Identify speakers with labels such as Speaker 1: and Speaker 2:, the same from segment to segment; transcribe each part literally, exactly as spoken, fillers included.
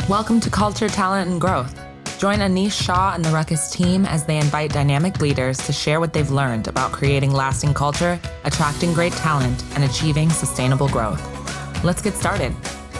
Speaker 1: Welcome to Culture, Talent, and Growth. Join Anish Shah and the Ruckus team as they invite dynamic leaders to share what they've learned about creating lasting culture, attracting great talent, and achieving sustainable growth. Let's get started.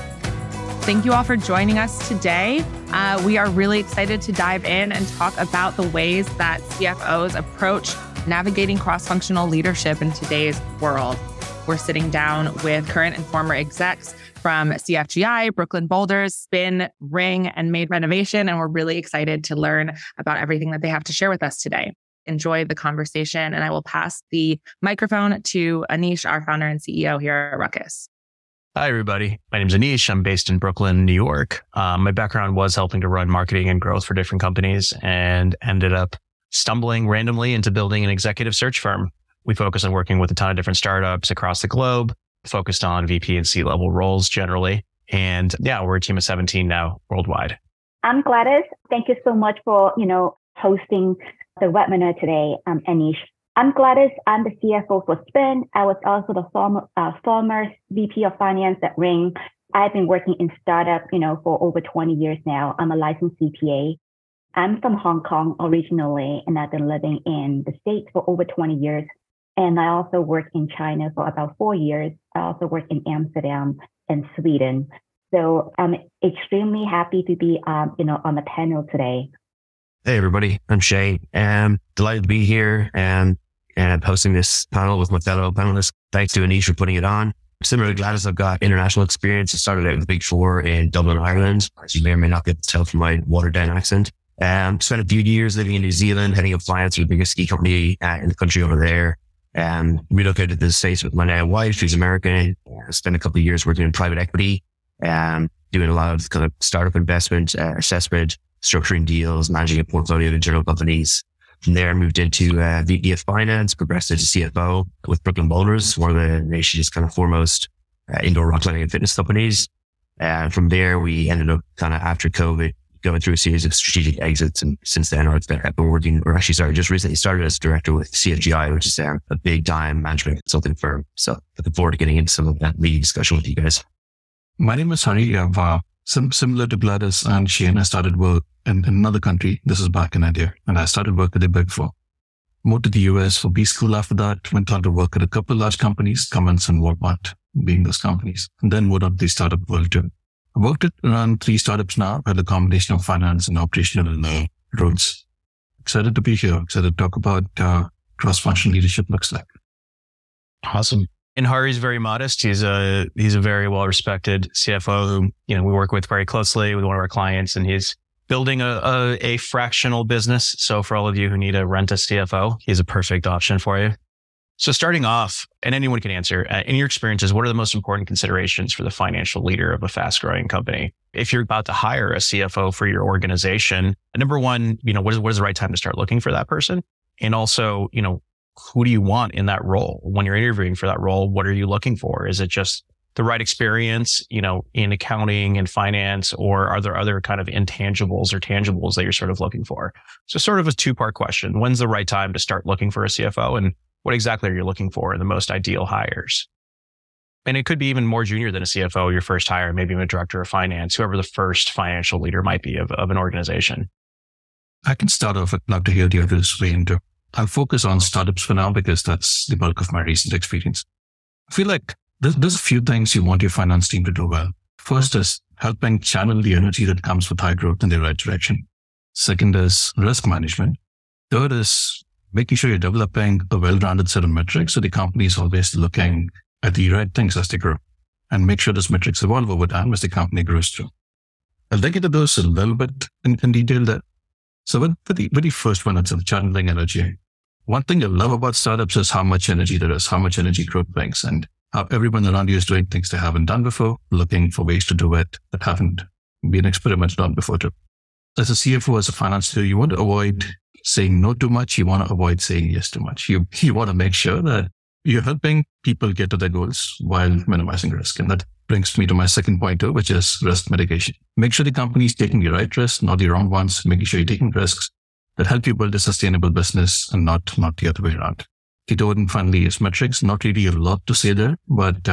Speaker 2: Thank you all for joining us today. Uh, we are really excited to dive in and talk about the ways that C F Os approach navigating cross-functional leadership in today's world. We're sitting down with current and former execs from C F G I, Brooklyn Boulders, Spin, Ring, and Made Renovation, and we're really excited to learn about everything that they have to share with us today. Enjoy the conversation, and I will pass the microphone to Anish, our founder and C E O here at Ruckus.
Speaker 3: Hi, everybody. My name is Anish. I'm based in Brooklyn, New York. Um, my background was helping to run marketing and growth for different companies and ended up stumbling randomly into building an executive search firm. We focus on working with a ton of different startups across the globe, focused on V P and C-level roles generally. And yeah, we're a team of seventeen now worldwide.
Speaker 4: I'm Gladys. Thank you so much for, you know, hosting the webinar today, um, Anish. I'm Gladys. I'm the C F O for Spin. I was also the former, uh, former V P of Finance at Ring. I've been working in startup, you know, for over twenty years now. I'm a licensed C P A. I'm from Hong Kong originally, and I've been living in the States for over twenty years. And I also worked in China for about four years. I also worked in Amsterdam and Sweden. So I'm extremely happy to be, um, you know, on the panel today.
Speaker 5: Hey, everybody. I'm Shay. I'm delighted to be here and, and hosting this panel with my fellow panelists. Thanks to Anish for putting it on. Similar to Gladys, I've got international experience. I started out with Big Four in Dublin, Ireland, as you may or may not get to tell from my watered down accent. Um, spent a few years living in New Zealand, heading up finance for the biggest ski company uh, in the country over there. Um, relocated to the States with my now wife, who's American. I spent a couple of years working in private equity, um, doing a lot of kind of startup investment, uh, assessment, structuring deals, managing a portfolio of internal companies. From there, I moved into uh, V P of Finance, progressed into C F O with Brooklyn Boulders, one of the nation's kind of foremost uh, indoor rock climbing and fitness companies. And from there, we ended up kind of after COVID going through a series of strategic exits. And since then, I've been working, or actually sorry, just recently started as director with C F G I, which is um, a big time management consulting firm. So looking forward to getting into some of that lead discussion with you guys.
Speaker 6: My name is Hari. I've, uh, sim- similar to Gladys and Shane, I started work in, in another country. This is back in India. And I started work at the Big Four. Moved to the U S for B School after that. Went on to work at a couple of large companies, Cummins and Walmart being those companies. And then moved on to the startup world too. I worked at around three startups now, had a combination of finance and operational uh, roles. Excited to be here. Excited to talk about uh, cross-functional leadership looks like.
Speaker 3: Awesome. And Hari's very modest. He's a he's a very well-respected C F O who, you know, we work with very closely with one of our clients, and he's building a, a, a fractional business. So for all of you who need to rent a C F O, he's a perfect option for you. So starting off, and anyone can answer, uh, in your experiences, what are the most important considerations for the financial leader of a fast-growing company? If you're about to hire a C F O for your organization, number one, you know, what is, what is the right time to start looking for that person? And also, you know, who do you want in that role? When you're interviewing for that role, what are you looking for? Is it just the right experience, you know, in accounting and finance, or are there other kind of intangibles or tangibles that you're sort of looking for? So sort of a two-part question. When's the right time to start looking for a C F O, and what exactly are you looking for in the most ideal hires? And it could be even more junior than a C F O, your first hire, maybe even a director of finance, whoever the first financial leader might be of, of an organization.
Speaker 6: I can start off. I'd love to hear the others weigh into. I'll focus on startups for now because that's the bulk of my recent experience. I feel like there's, there's a few things you want your finance team to do well. First is helping channel the energy that comes with high growth in the right direction. Second is risk management. Third is making sure you're developing a well-rounded set of metrics so the company is always looking at the right things as they grow, and make sure those metrics evolve over time as the company grows through. I'll dig into those a little bit in, in detail there. So with, with, the, with the first one, it's channeling energy. One thing I love about startups is how much energy there is, how much energy growth brings, and how everyone around you is doing things they haven't done before, looking for ways to do it that haven't been experimented on before too. As a C F O, as a finance leader, you want to avoid saying no too much. You want to avoid saying yes too much. You you want to make sure that you're helping people get to their goals while minimizing risk. And that brings me to my second point too, which is risk mitigation. Make sure the company is taking the right risks, not the wrong ones, making sure you're taking risks that help you build a sustainable business and not, not the other way around. The third and finally is metrics. Not really a lot to say there, but uh,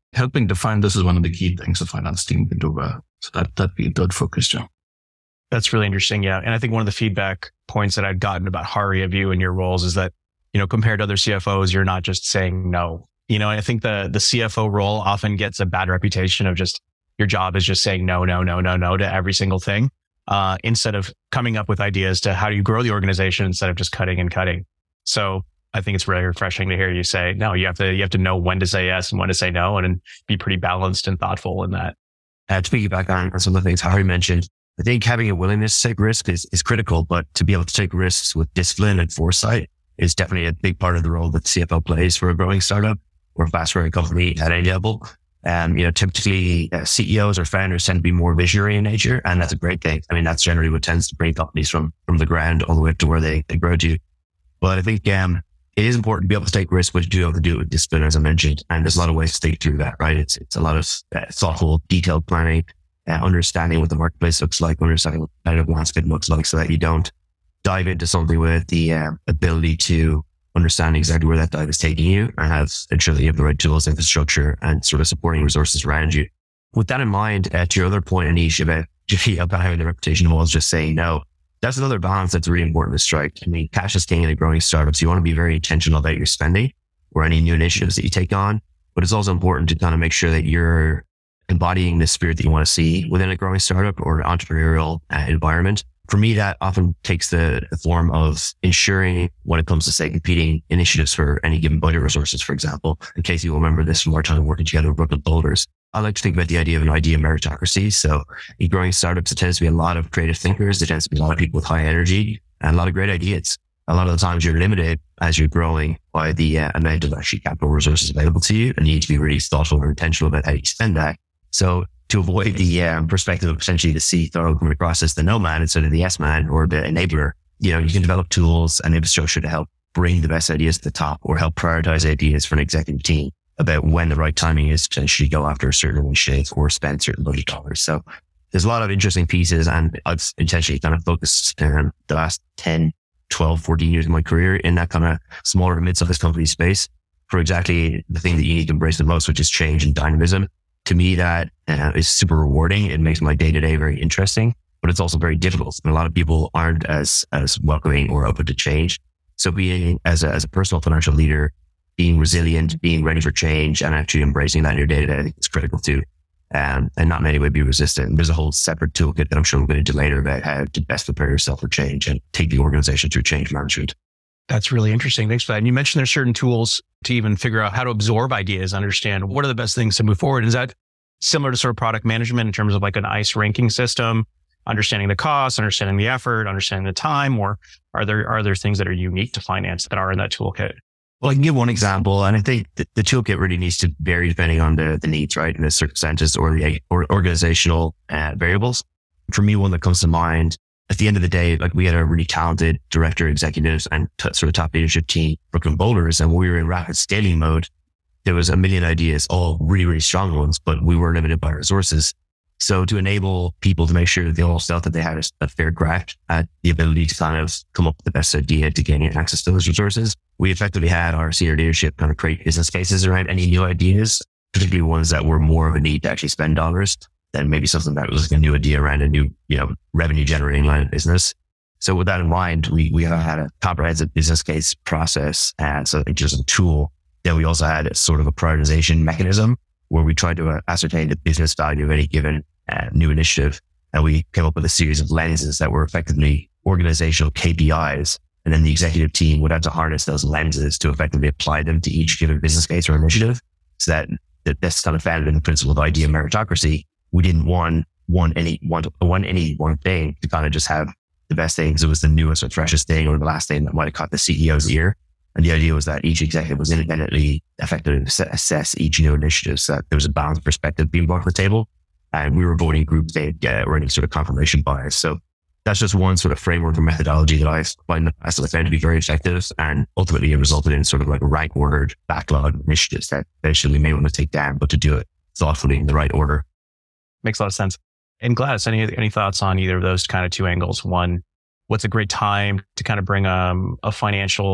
Speaker 6: helping define this is one of the key things the finance team can do well. So that, that'd be a third focus, Joe.
Speaker 3: That's really interesting. Yeah. And I think one of the feedback points that I'd gotten about Hari of you and your roles is that, you know, compared to other C F Os, you're not just saying no. You know, and I think the the C F O role often gets a bad reputation of just your job is just saying no, no, no, no, no to every single thing, uh, instead of coming up with ideas to how do you grow the organization instead of just cutting and cutting. So I think it's really refreshing to hear you say, no, you have to you have to know when to say yes and when to say no, and, and be pretty balanced and thoughtful in that.
Speaker 5: Uh, to piggyback on some of the things Hari mentioned, I think having a willingness to take risks is, is critical, but to be able to take risks with discipline and foresight is definitely a big part of the role that the C F O plays for a growing startup or a fast-growing company at any level. And, you know, typically uh, C E Os or founders tend to be more visionary in nature, and that's a great thing. I mean, that's generally what tends to bring companies from, from the ground all the way up to where they, they grow to. But I think um, it is important to be able to take risks, but you do have to do it with discipline, as I mentioned. And there's a lot of ways to think through that, right? It's it's a lot of uh, thoughtful, detailed planning, uh, understanding what the marketplace looks like, understanding what the competitive landscape looks like, so that you don't dive into something with the uh, ability to understand exactly where that dive is taking you and have ensure that you have the right tools, infrastructure, and sort of supporting resources around you. With that in mind, uh, to your other point, Anish, about, about having the reputation of always just saying no, that's another balance that's really important to strike. I mean, cash is king in a growing startups. You want to be very intentional about your spending or any new initiatives that you take on, but it's also important to kind of make sure that you're embodying the spirit that you want to see within a growing startup or entrepreneurial uh, environment. For me, that often takes the, the form of ensuring when it comes to, say, competing initiatives for any given budget resources, for example. In case you will remember this from our time working together with Brooklyn Boulders, I like to think about the idea of an idea meritocracy. So in growing startups, it tends to be a lot of creative thinkers. There tends to be a lot of people with high energy and a lot of great ideas. A lot of the times you're limited as you're growing by the uh, amount of actually capital resources available to you, and you need to be really thoughtful and intentional about how you spend that. So to avoid the um, perspective of essentially the C thorough coming across as the no man instead of the yes man or the enabler, you know, you can develop tools and infrastructure to help bring the best ideas to the top or help prioritize ideas for an executive team about when the right timing is to potentially go after a certain initiative or spend certain budget dollars. So there's a lot of interesting pieces, and I've intentionally kind of focused um, the last ten, twelve, fourteen years of my career in that kind of smaller and mid-sized company space for exactly the thing that you need to embrace the most, which is change and dynamism. To me, that uh, is super rewarding. It makes my day-to-day very interesting, but it's also very difficult. And a lot of people aren't as as welcoming or open to change. So being as a, as a personal financial leader, being resilient, being ready for change, and actually embracing that in your day-to-day, I think it's critical too. Um, and not in any way be resistant. There's a whole separate toolkit that I'm sure we'll get into later about how to best prepare yourself for change and take the organization through change management.
Speaker 3: That's really interesting. Thanks for that. And you mentioned there's certain tools to even figure out how to absorb ideas, understand what are the best things to move forward. Is that similar to sort of product management in terms of like an ICE ranking system, understanding the cost, understanding the effort, understanding the time, or are there are there things that are unique to finance that are in that toolkit?
Speaker 5: Well, I can give one example, and I think the, the toolkit really needs to vary depending on the, the needs, right? And the circumstances or the or organizational uh, variables. For me, one that comes to mind at the end of the day, like we had a really talented director, executives, and t- sort of top leadership team, Brooklyn Boulders, and when we were in rapid scaling mode, there was a million ideas, all really, really strong ones, but we were limited by resources. So to enable people to make sure that they all felt that they had a, a fair crack at the ability to kind of come up with the best idea to gain access to those resources, we effectively had our senior leadership kind of create business cases around any new ideas, particularly ones that were more of a need to actually spend dollars than maybe something that was like a new idea around a new, you know, revenue generating line of business. So with that in mind, we, we had a comprehensive business case process, and so it's just a tool. Then we also had a sort of a prioritization mechanism where we tried to uh, ascertain the business value of any given uh, new initiative. And we came up with a series of lenses that were effectively organizational K P Is. And then the executive team would have to harness those lenses to effectively apply them to each given business case or initiative. So that, that that's kind of founded in the principle of idea meritocracy. We didn't want one any one, one any one thing to kind of just have the best thing because it was the newest or freshest thing or the last thing that might have caught the C E O's ear. And the idea was that each executive was independently effective to assess each new initiative so that there was a balanced perspective being brought to the table. And we were avoiding group data or any sort of confirmation bias. So that's just one sort of framework or methodology that I find that I found to be very effective. And ultimately it resulted in sort of like a rank ordered backlog initiatives that eventually we may want to take down, but to do it thoughtfully in the right order.
Speaker 3: Makes a lot of sense. And Gladys, any any thoughts on either of those kind of two angles? One, what's a great time to kind of bring um, a financial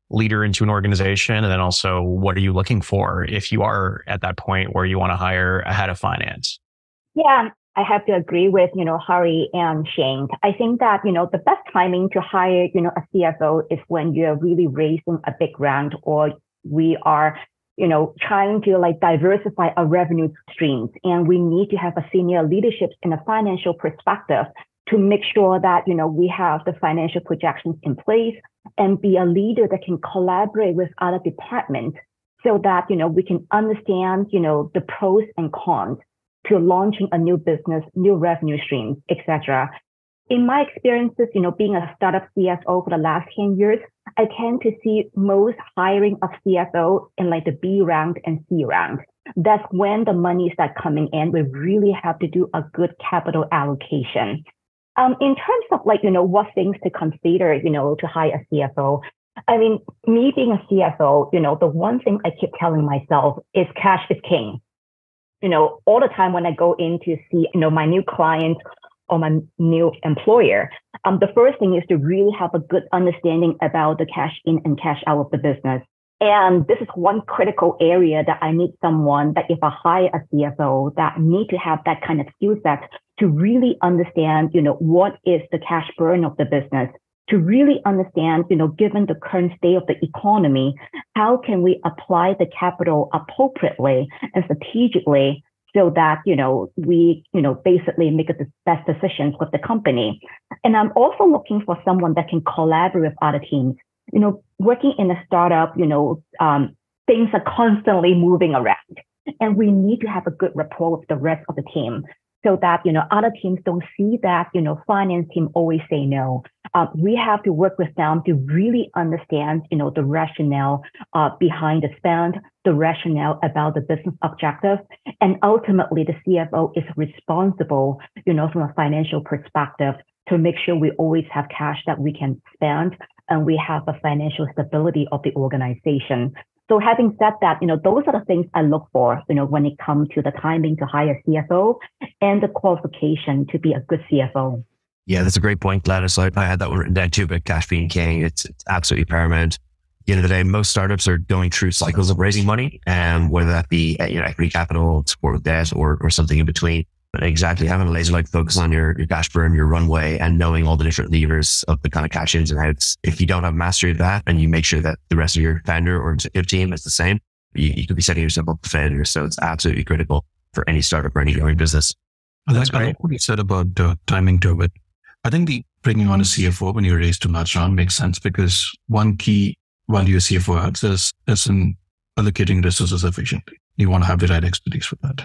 Speaker 3: leader into an organization? And then also, what are you looking for if you are at that point where you want to hire a head of finance?
Speaker 4: Yeah, I have to agree with, you know, Hari and Shane. I think that, you know, the best timing to hire, you know, a C F O is when you're really raising a big round, or we are, you know, trying to like diversify our revenue streams. And we need to have a senior leadership in a financial perspective to make sure that, you know, we have the financial projections in place and be a leader that can collaborate with other departments so that, you know, we can understand, you know, the pros and cons to launching a new business, new revenue streams, et cetera. In my experiences, you know, being a startup C F O for the last ten years, I tend to see most hiring of C F O in like the B round and C round. That's when the money starts coming in. We really have to do a good capital allocation. Um, in terms of like, you know, what things to consider, you know, to hire a C F O, I mean, me being a C F O, you know, the one thing I keep telling myself is cash is king. You know, all the time when I go in to see, you know, my new clients or my new employer, um, the first thing is to really have a good understanding about the cash in and cash out of the business. And this is one critical area that I need someone that if I hire a C F O that need to have that kind of skill set to really understand, you know, what is the cash burn of the business, to really understand, you know, given the current state of the economy, how can we apply the capital appropriately and strategically so that, you know, we, you know, basically make the best decisions with the company. And I'm also looking for someone that can collaborate with other teams. You know, working in a startup, you know, um, things are constantly moving around, and we need to have a good rapport with the rest of the team so that, you know, other teams don't see that, you know, finance team always say no. Uh, we have to work with them to really understand, you know, the rationale uh, behind the spend, the rationale about the business objective. And ultimately, the C F O is responsible, you know, from a financial perspective to make sure we always have cash that we can spend and we have a financial stability of the organization. So having said that, you know, those are the things I look for, you know, when it comes to the timing to hire a C F O and the qualification to be a good C F O.
Speaker 5: Yeah, that's a great point, Gladys. I, I had that one written down too, but cash being king, it's, it's absolutely paramount. At the end of the day, most startups are going through cycles of raising money, and whether that be, you know, equity capital, support with debt, or or something in between. But exactly, having a laser-like focus on your, your cash burn, your runway, and knowing all the different levers of the kind of cash ins and outs. If you don't have mastery of that, and you make sure that the rest of your founder or executive team is the same, you, you could be setting yourself up for failure. So it's absolutely critical for any startup or any growing business.
Speaker 6: I like, I like what you said about uh, timing to it. I think the bringing on a C F O when you raise too much round makes sense, because one key value a C F O adds is, is in allocating resources efficiently. You want to have the right expertise for that.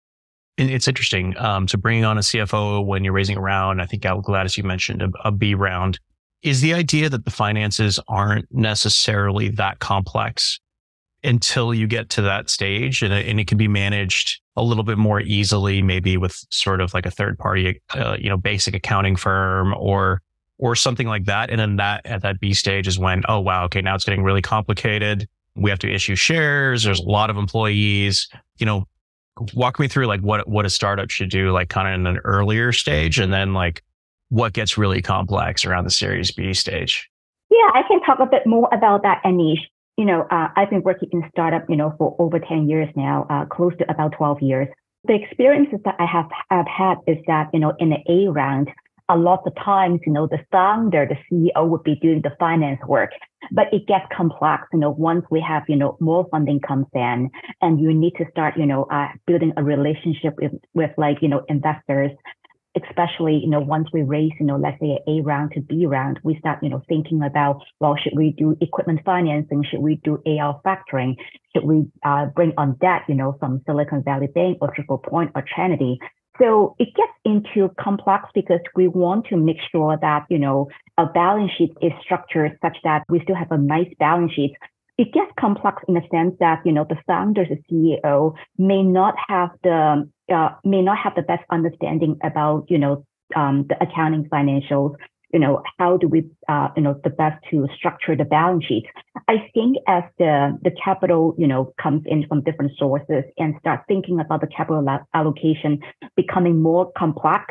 Speaker 3: And it's interesting. Um, so bringing on a C F O when you're raising a round, I think Gladys, you mentioned a, a B round, is the idea that the finances aren't necessarily that complex until you get to that stage, and it, and it can be managed a little bit more easily, maybe with sort of like a third party, uh, you know, basic accounting firm or or something like that. And then that at that B stage is when, oh wow, okay, now it's getting really complicated. We have to issue shares. There's a lot of employees. You know, walk me through like what what a startup should do, like kind of in an earlier stage, and then like what gets really complex around the Series B stage.
Speaker 4: Yeah, I can talk a bit more about that, Anish. You know, uh, I've been working in startup, you know, for over ten years now, uh, close to about twelve years. The experiences that I have, have had is that, you know, in the A round, a lot of times, you know, the founder, the C E O would be doing the finance work, but it gets complex, you know, once we have, you know, more funding comes in and you need to start, you know, uh, building a relationship with, with like, you know, investors, especially, you know, once we raise, you know, let's say A round to B round, we start, you know, thinking about, well, should we do equipment financing? Should we do A R factoring? Should we uh, bring on debt, you know, from Silicon Valley Bank or Triple Point or Trinity? So it gets into complex because we want to make sure that, you know, our balance sheet is structured such that we still have a nice balance sheet. It gets complex in the sense that, you know, the founders, the C E O may not have the uh, may not have the best understanding about, you know, um, the accounting financials. You know, how do we, uh, you know, the best to structure the balance sheet? I think as the the capital, you know, comes in from different sources and start thinking about the capital allocation becoming more complex,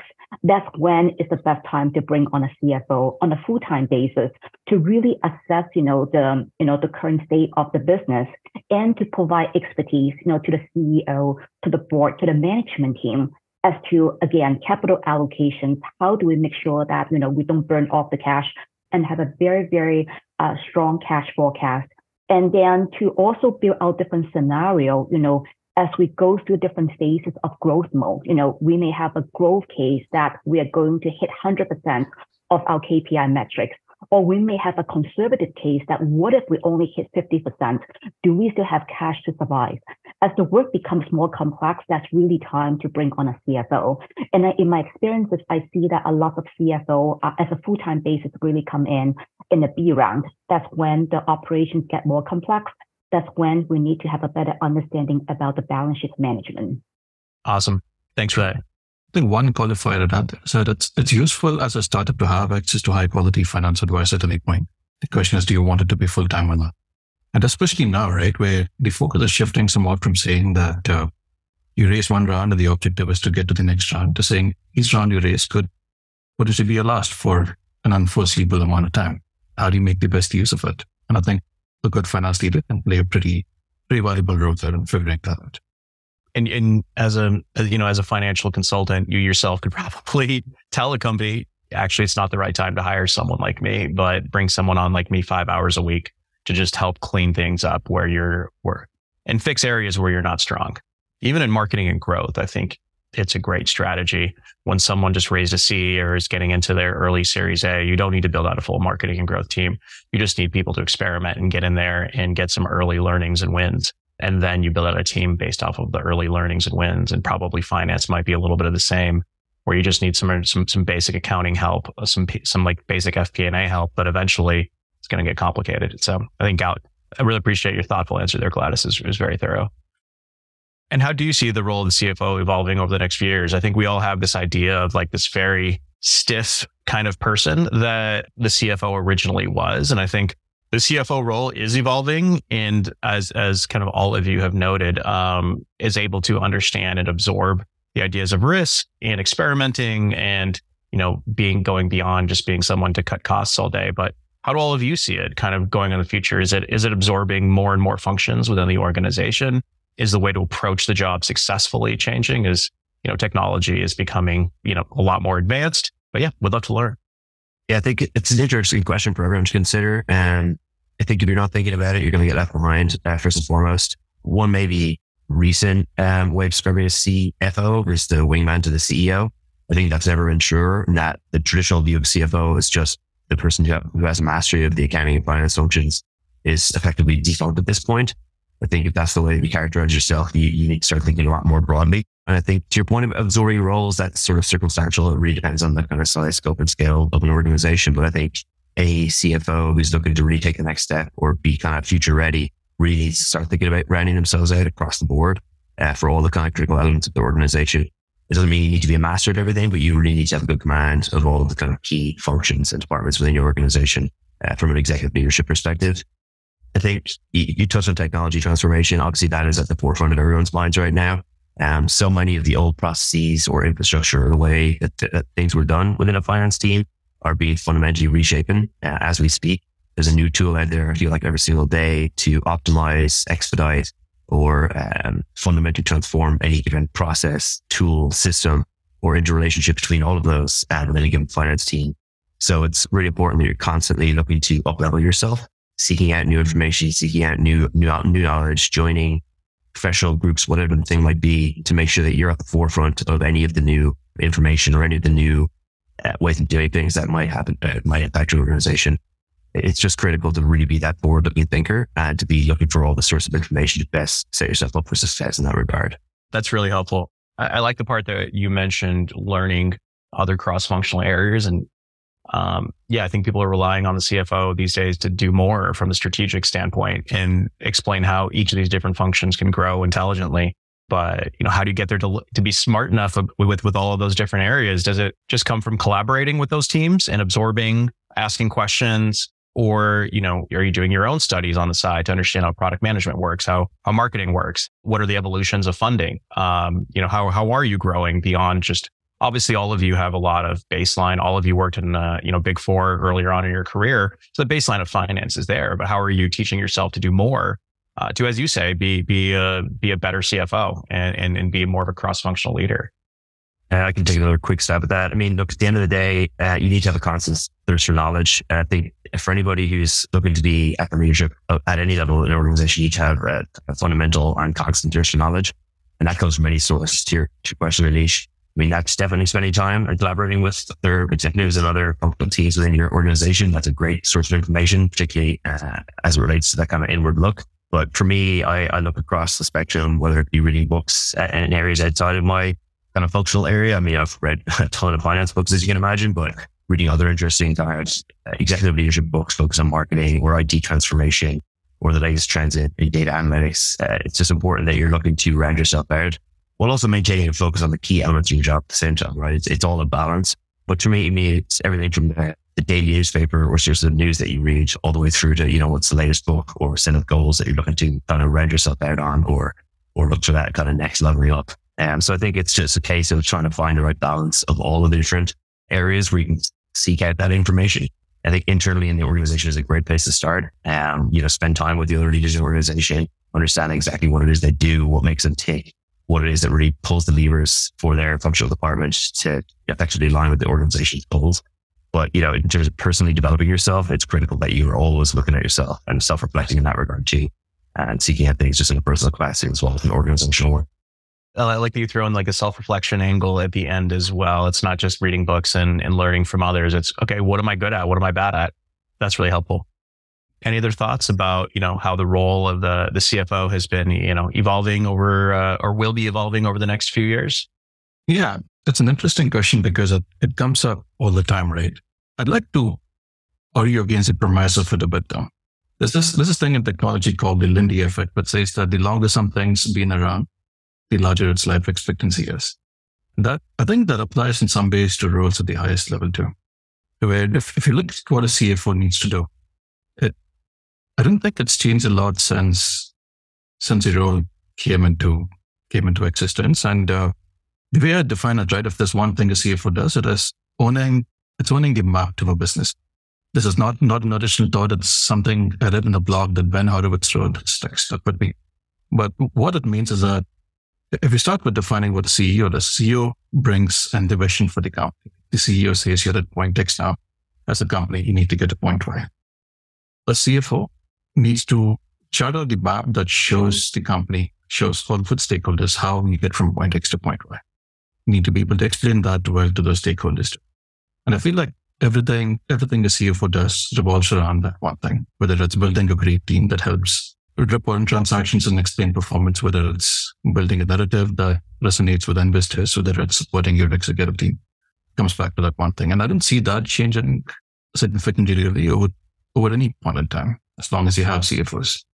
Speaker 4: that's when it's the best time to bring on a C F O on a full-time basis to really assess, you know, the, you know, the current state of the business and to provide expertise, you know, to the C E O, to the board, to the management team as to, again, capital allocations. How do we make sure that, you know, we don't burn off the cash and have a very, very uh, strong cash forecast? And then to also build out different scenario, you know, as we go through different phases of growth mode. You know, we may have a growth case that we are going to hit one hundred percent of our K P I metrics, or we may have a conservative case that what if we only hit fifty percent? Do we still have cash to survive? As the work becomes more complex, that's really time to bring on a C F O. And in my experiences, I see that a lot of C F O uh, as a full-time basis really come in in the B round. That's when the operations get more complex. That's when we need to have a better understanding about the balance sheet management.
Speaker 3: Awesome. Thanks for that.
Speaker 6: I think one qualifier to that is that it's, it's useful as a startup to have access to high quality finance advice at any point. The question is, do you want it to be full time or not? And especially now, right, where the focus is shifting somewhat from saying that uh, you raise one round and the objective is to get to the next round, to saying each round you raise could potentially be your last for an unforeseeable amount of time. How do you make the best use of it? And I think a good finance leader can play a pretty, pretty valuable role there in figuring that out.
Speaker 3: And, and as a, as, you know, as a financial consultant, you yourself could probably tell a company, actually, it's not the right time to hire someone like me, but bring someone on like me five hours a week to just help clean things up where you're, where, and fix areas where you're not strong. Even in marketing and growth, I think it's a great strategy. When someone just raised a C or is getting into their early Series A, you don't need to build out a full marketing and growth team. You just need people to experiment and get in there and get some early learnings and wins. And then you build out a team based off of the early learnings and wins. And probably finance might be a little bit of the same, where you just need some some some basic accounting help, some some like basic F P and A help, but eventually it's going to get complicated. So I think Gal, I really appreciate your thoughtful answer there, Gladys. Is is very thorough. And how do you see the role of the C F O evolving over the next few years? I think we all have this idea of like this very stiff kind of person that the C F O originally was. And I think the C F O role is evolving. And as, as kind of all of you have noted, um, is able to understand and absorb the ideas of risk and experimenting and, you know, being, going beyond just being someone to cut costs all day. But how do all of you see it kind of going in the future? Is it, is it absorbing more and more functions within the organization? Is the way to approach the job successfully changing? Is, you know, technology is becoming, you know, a lot more advanced, but yeah, would love to learn.
Speaker 5: Yeah, I think it's an interesting question for everyone to consider. And I think if you're not thinking about it, you're going to get left behind, uh, first and foremost. One maybe recent um, way of describing a C F O versus the wingman to the C E O. I think that's never been true, and that the traditional view of C F O is just the person who, who has mastery of the accounting and finance functions is effectively default at this point. I think if that's the way you characterize yourself, you, you need to start thinking a lot more broadly. And I think to your point of absorbing roles, that's sort of circumstantial. It really depends on the kind of size, scope, and scale of an organization. But I think a C F O who's looking to really take the next step or be kind of future ready really needs to start thinking about rounding themselves out across the board uh, for all the kind of critical elements of the organization. It doesn't mean you need to be a master at everything, but you really need to have a good command of all of the kind of key functions and departments within your organization uh, from an executive leadership perspective. I think you, you touched on technology transformation. Obviously, that is at the forefront of everyone's minds right now. Um, so many of the old processes or infrastructure, the way that, that things were done within a finance team, are being fundamentally reshapen uh, as we speak. There's a new tool out there, I feel like every single day, to optimize, expedite, or um, fundamentally transform any given process, tool, system, or interrelationship between all of those and within a given finance team. So it's really important that you're constantly looking to up-level yourself, seeking out new information, seeking out new, new, new knowledge, joining professional groups, whatever the thing might be, to make sure that you're at the forefront of any of the new information or any of the new uh, ways of doing things that might happen, uh, might impact your organization. It's just critical to really be that forward-looking thinker and to be looking for all the source of information to best set yourself up for success in that regard.
Speaker 3: That's really helpful. I, I like the part that you mentioned learning other cross-functional areas. And um, yeah, I think people are relying on the C F O these days to do more from a strategic standpoint and explain how each of these different functions can grow intelligently. But, you know, how do you get there to to be smart enough with, with all of those different areas? Does it just come from collaborating with those teams and absorbing, asking questions? Or, you know, are you doing your own studies on the side to understand how product management works, how, how marketing works? What are the evolutions of funding? Um, you know, how, how are you growing beyond just Obviously, all of you have a lot of baseline. All of you worked in, uh, you know, Big Four earlier on in your career. So the baseline of finance is there. But how are you teaching yourself to do more? Uh, to, as you say, be be a be a better C F O and and, and be more of a cross-functional leader.
Speaker 5: Uh, I can take another quick stab at that. I mean, look, at the end of the day, uh, you need to have a constant thirst for knowledge. And I think for anybody who's looking to be at the leadership at any level in an organization, you need to have a, a fundamental and constant thirst for knowledge. And that comes from many sources. To your, to your question, Anish, I mean, that's definitely spending time and collaborating with other executives and other functional teams within your organization. That's a great source of information, particularly uh, as it relates to that kind of inward look. But for me, I, I look across the spectrum, whether it be reading books in areas outside of my kind of functional area. I mean, I've read a ton of finance books, as you can imagine, but reading other interesting types, uh, executive leadership books, focus on marketing or I T transformation or the latest trends in, in data analytics. Uh, it's just important that you're looking to round yourself out while also maintaining a focus on the key elements of your job at the same time, right? It's, it's all a balance. But to me, I mean, it's everything from the, the daily newspaper or source of news that you read all the way through to, you know, what's the latest book or set of goals that you're looking to kind of round yourself out on or, or look for that kind of next leveling up. Um, so I think it's just a case of trying to find the right balance of all of the different areas where you can seek out that information. I think internally in the organization is a great place to start. Um, you know, spend time with the other leaders in the organization, understand exactly what it is they do, what makes them tick, what it is that really pulls the levers for their functional department to effectively align with the organization's goals. But, you know, in terms of personally developing yourself, it's critical that you are always looking at yourself and self-reflecting in that regard too, and seeking out things just in a personal capacity as well as an organizational work.
Speaker 3: I like that you throw in like a self-reflection angle at the end as well. It's not just reading books and, and learning from others. It's, okay, what am I good at? What am I bad at? That's really helpful. Any other thoughts about, you know, how the role of the, the C F O has been, you know, evolving over uh, or will be evolving over the next few years?
Speaker 6: Yeah, that's an interesting question because it, it comes up all the time, right? I'd like to argue against the premise of it a bit though. There's this, there's this thing in technology called the Lindy effect, that says that the longer something's been around, the larger its life expectancy is. That I think that applies in some ways to roles at the highest level too. Where if, if you look at what a C F O needs to do, it, I don't think it's changed a lot since since the role came into came into existence. And uh, the way I define it, right, if there's one thing a C F O does, it is owning it's owning the map to a business. This is not not an additional thought. It's something I read in a blog that Ben Horowitz wrote. It's stuck with me. But what it means is that if we start with defining what a C E O does, C E O brings in the vision for the company. The C E O says, you're at point X now. As a company, you need to get to point Y. A C F O needs to chart out the map that shows the company, shows all of its stakeholders how you get from point X to point Y. You need to be able to explain that well to those stakeholders. And I feel like everything, everything the C F O does revolves around that one thing, whether it's building a great team that helps report on transactions and explain performance, whether it's building a narrative that resonates with investors, whether it's supporting your executive team, comes back to that one thing. And I don't see that changing significantly really over, over any point in time, as long as you have C F Os.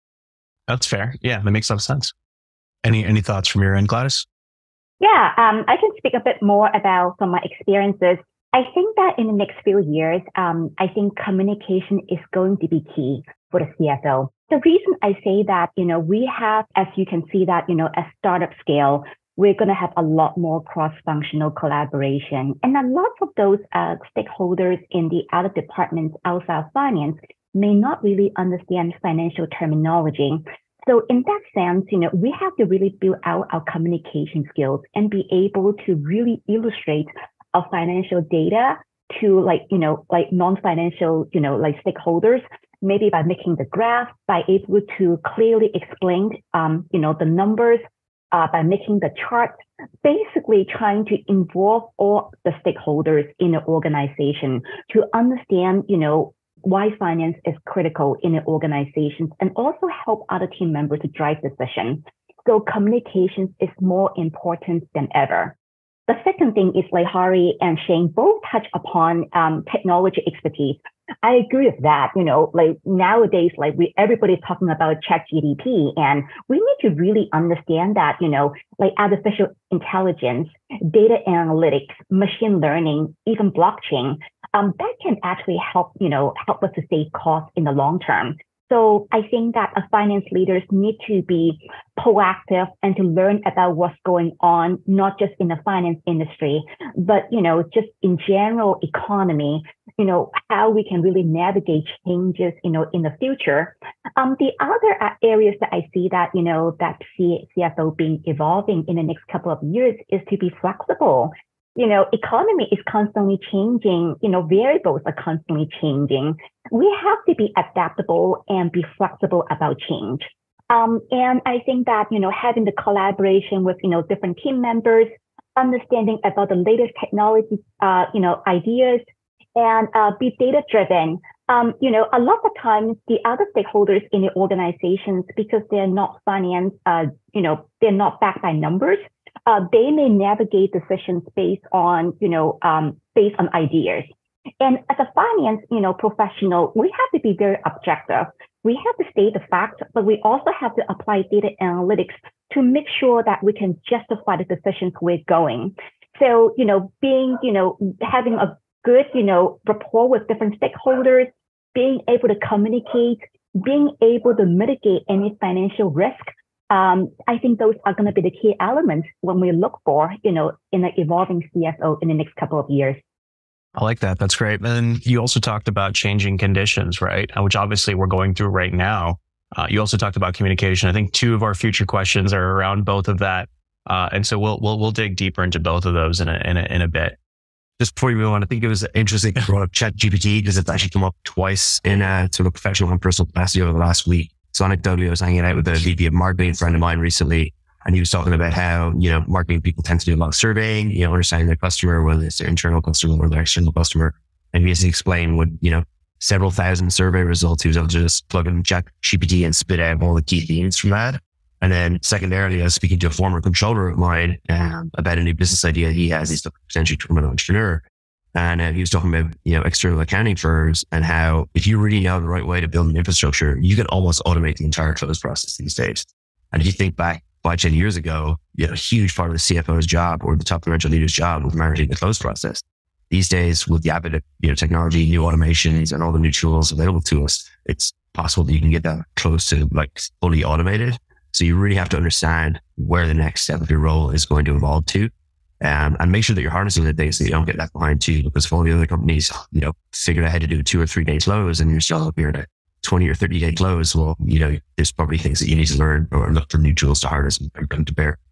Speaker 3: That's fair. Yeah, that makes a lot of sense. Any any thoughts from your end, Gladys?
Speaker 4: Yeah, um, I can speak a bit more about from my experiences. I think that in the next few years, um, I think communication is going to be key for the C F O. The reason I say that, you know, we have, as you can see that, you know, at startup scale, we're going to have a lot more cross-functional collaboration. And a lot of those uh, stakeholders in the other departments outside of finance may not really understand financial terminology. So in that sense, you know, we have to really build out our communication skills and be able to really illustrate our financial data to like, you know, like non-financial, you know, like stakeholders, maybe by making the graph, by able to clearly explain, um, you know, the numbers, uh, by making the charts, basically trying to involve all the stakeholders in the organization to understand, you know, why finance is critical in the organizations and also help other team members to drive decisions. So communications is more important than ever. The second thing is like Hari and Shane both touch upon um, technology expertise. I agree with that. You know, like nowadays, like we everybody's talking about ChatGPT, and we need to really understand that, you know, like artificial intelligence, data analytics, machine learning, even blockchain, um, that can actually help, you know, help us to save costs in the long term. So I think that uh, finance leaders need to be proactive and to learn about what's going on, not just in the finance industry, but, you know, just in general economy, you know, how we can really navigate changes, you know, in the future. Um, the other areas that I see that, you know, that C- CFO being evolving in the next couple of years is to be flexible. You know, economy is constantly changing, you know, variables are constantly changing. We have to be adaptable and be flexible about change. Um, and I think that, you know, having the collaboration with, you know, different team members, understanding about the latest technology, uh, you know, ideas, and uh, be data driven. Um, you know, a lot of times the other stakeholders in the organizations, because they're not finance, uh, you know, they're not backed by numbers. Uh, they may navigate decisions based on, you know, um, based on ideas. And as a finance, you know, professional, we have to be very objective. We have to state the facts, but we also have to apply data analytics to make sure that we can justify the decisions we're going. So, you know, being, you know, having a good, you know, rapport with different stakeholders, being able to communicate, being able to mitigate any financial risk. Um, I think those are going to be the key elements when we look for, you know, in an evolving C F O in the next couple of years.
Speaker 3: I like that. That's great. And then you also talked about changing conditions, right? Which obviously we're going through right now. Uh, you also talked about communication. I think two of our future questions are around both of that. Uh, and so we'll, we'll, we'll dig deeper into both of those in a, in a, in a bit.
Speaker 5: Just before you move on, I think it was interesting to brought up ChatGPT because it's actually come up twice in a sort of professional and personal capacity over the last week. So anecdotally, I was hanging out with a V P of marketing friend of mine recently, and he was talking about how, you know, marketing people tend to do a lot of surveying, you know, understanding their customer, whether it's their internal customer or their external customer. And he basically explained what, you know, several thousand survey results, he was able to just plug in ChatGPT and spit out all the key themes from that. And then secondarily, I was speaking to a former controller of mine um, about a new business idea he has. He's potentially to become an entrepreneur. And uh, he was talking about, you know, external accounting firms and how if you really know the right way to build an infrastructure, you can almost automate the entire close process these days. And if you think back five, ten years ago, you know, a huge part of the C F O's job or the top financial leader's job was managing the close process. These days, with the advent of, you know, technology, new automations and all the new tools available to us, it's possible that you can get that close to like fully automated. So you really have to understand where the next step of your role is going to evolve to. Um, and make sure that you're harnessing the day so you don't get left behind too, because if all the other companies, you know, figured out how to do a two or three day close and you're still up here at a twenty or thirty day close, well, you know, there's probably things that you need to learn or look for new tools to harness and come to bear.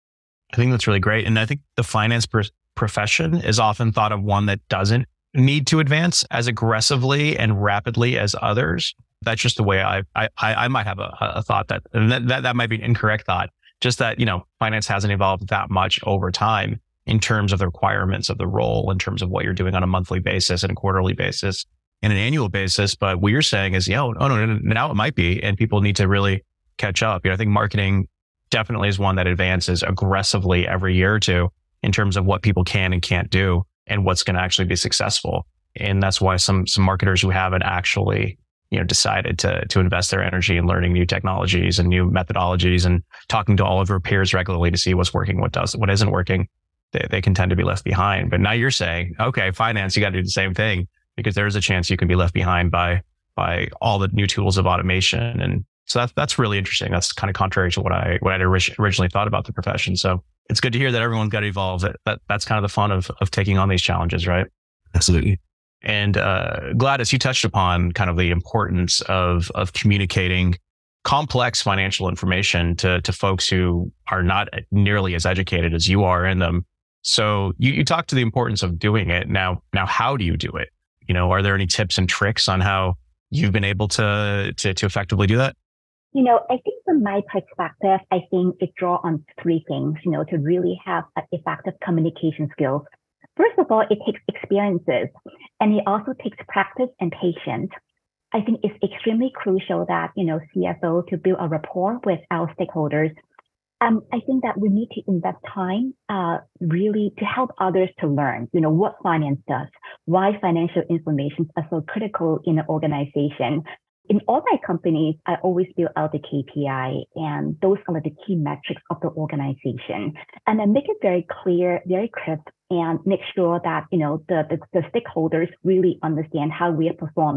Speaker 3: I think that's really great. And I think the finance pr- profession is often thought of one that doesn't need to advance as aggressively and rapidly as others. That's just the way I I, I might have a, a thought that, and that, that, that might be an incorrect thought. Just that, you know, finance hasn't evolved that much over time in terms of the requirements of the role, in terms of what you're doing on a monthly basis and a quarterly basis and an annual basis. But what you're saying is, you know, oh, no, no, now it might be, and people need to really catch up. You know, I think marketing definitely is one that advances aggressively every year or two in terms of what people can and can't do and what's going to actually be successful. And that's why some, some marketers who haven't actually, you know, decided to, to invest their energy in learning new technologies and new methodologies and talking to all of their peers regularly to see what's working, what does, what isn't working. They, they can tend to be left behind. But now you're saying, okay, finance, you got to do the same thing, because there is a chance you can be left behind by, by all the new tools of automation. And so that's, that's really interesting. That's kind of contrary to what I, what I'd originally thought about the profession. So it's good to hear that everyone's got to evolve. That, that that's kind of the fun of, of taking on these challenges, right?
Speaker 5: Absolutely.
Speaker 3: And uh, Gladys, you touched upon kind of the importance of of communicating complex financial information to to folks who are not nearly as educated as you are in them. So you, you talked to the importance of doing it. Now, now, how do you do it? You know, are there any tips and tricks on how you've been able to to, to effectively do that?
Speaker 4: You know, I think from my perspective, I think it draws on three things, you know, to really have effective communication skills. First of all, it takes experiences, and it also takes practice and patience. I think it's extremely crucial that, you know, C F O to build a rapport with our stakeholders. Um, I think that we need to invest time, uh, really to help others to learn, you know, what finance does, why financial information are so critical in an organization. In all my companies, I always build out the K P I, and those are the key metrics of the organization. And then make it very clear, very crisp, and make sure that, you know, the, the, the stakeholders really understand how we are performing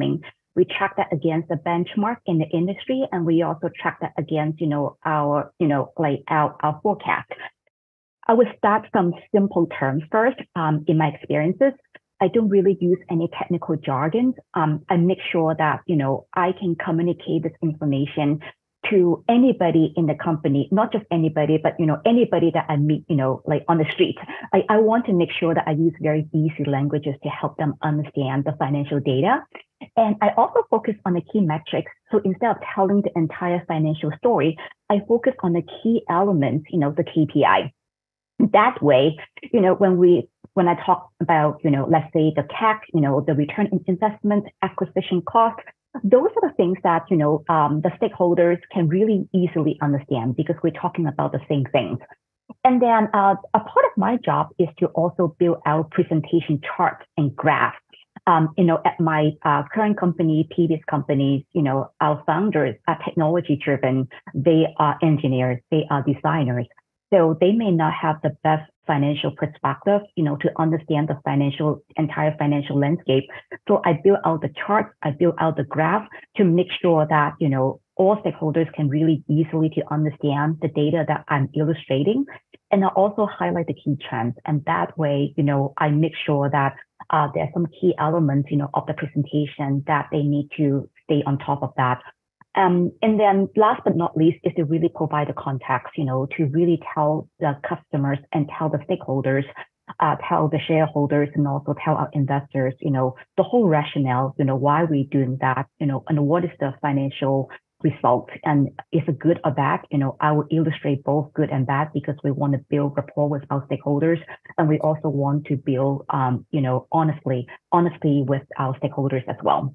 Speaker 4: We track that against the benchmark in the industry, and we also track that against, you know, our, you know, like our, our forecast. I would start from simple terms first. Um, in my experiences, I don't really use any technical jargon. Um, I make sure that, you know, I can communicate this information to anybody in the company, not just anybody, but, you know, anybody that I meet, you know, like on the street. I, I want to make sure that I use very easy languages to help them understand the financial data. And I also focus on the key metrics. So instead of telling the entire financial story, I focus on the key elements, you know, the K P I. That way, you know, when we, when I talk about, you know, let's say the C A C, you know, the return on investment, acquisition cost, those are the things that, you know, um, the stakeholders can really easily understand because we're talking about the same things. And then uh, a part of my job is to also build out presentation charts and graphs. Um, you know, at my uh, current company, previous companies, you know, our founders are technology driven. They are engineers, they are designers. So they may not have the best financial perspective, you know, to understand the financial, entire financial landscape. So I build out the charts, I build out the graph to make sure that, you know, all stakeholders can really easily to understand the data that I'm illustrating. And I also highlight the key trends. And that way, you know, I make sure that uh, there are some key elements, you know, of the presentation that they need to stay on top of that. Um, and then last but not least is to really provide the context, you know, to really tell the customers and tell the stakeholders, uh, tell the shareholders and also tell our investors, you know, the whole rationale, you know, why we're doing that, you know, and what is the financial result and is it good or bad? You know, I will illustrate both good and bad because we want to build rapport with our stakeholders. And we also want to build, um, you know, honestly, honestly with our stakeholders as well.